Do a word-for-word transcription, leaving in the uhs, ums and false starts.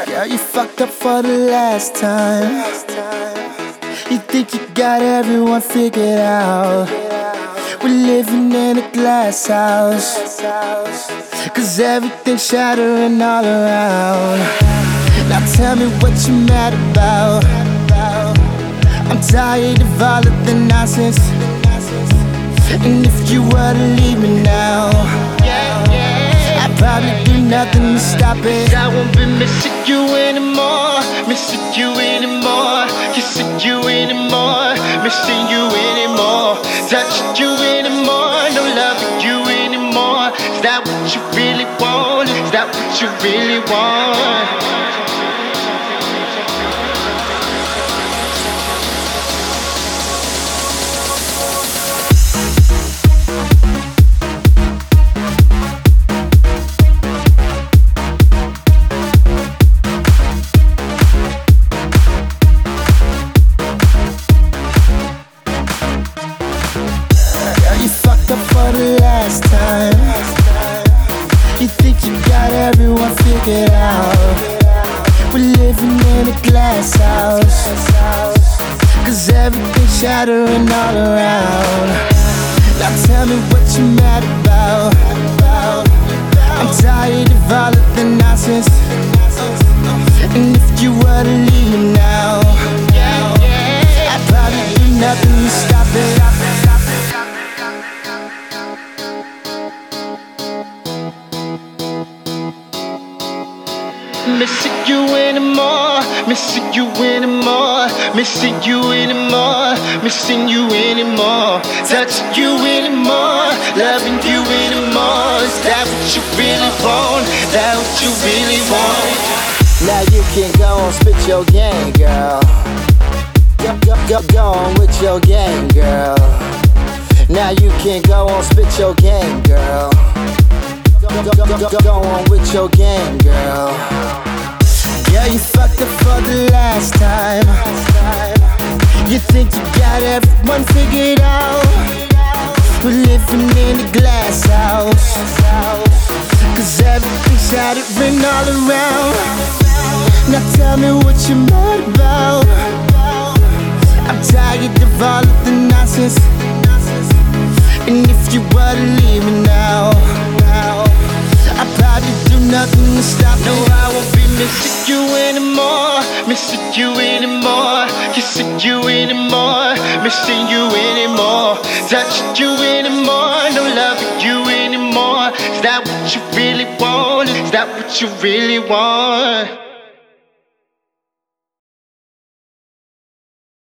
Yeah, you fucked up for the last time. You think you got everyone figured out. We're living in a glass house, cause everything's shattering all around. Now tell me what you mad about. I'm tired of all of the nonsense. And if you were to leave me now, I'd probably do nothing to stop it. I won't be missing you anymore, missing you anymore, kissing you anymore, missing you anymore, touching you anymore, no loving you anymore. Is that what you really want? Is that what you really want? You fucked up for the last time. You think you got everyone figured out. We're living in a glass house, cause everything's shattering all around. Now tell me what you mad about. I'm tired of all of the nonsense. And if you were to leave me now, I'd probably do nothing to stop it. Missing you anymore, missing you anymore, missing you anymore, missing you anymore, touching you anymore, loving you anymore. Is that what you really want? Is that what you really want? Now you can go and spit your game, girl. Go, go, go, go on with your game, girl. Now you can go and spit your game, girl. Go, go, go, go, go on with your game, girl. Yeah, you fucked up for the last time. You think you got everyone figured out. We're living in a glass house, cause everything's shattering all around. Now tell me what you're mad about. I'm tired of all of the nonsense. And if you were to leave me now, I'd probably do nothing to stop it. No, I won't be missing you anymore, missing you anymore, kissing you anymore, missing you anymore, touching you anymore, no loving you anymore. Is that what you really want? Is that what you really want?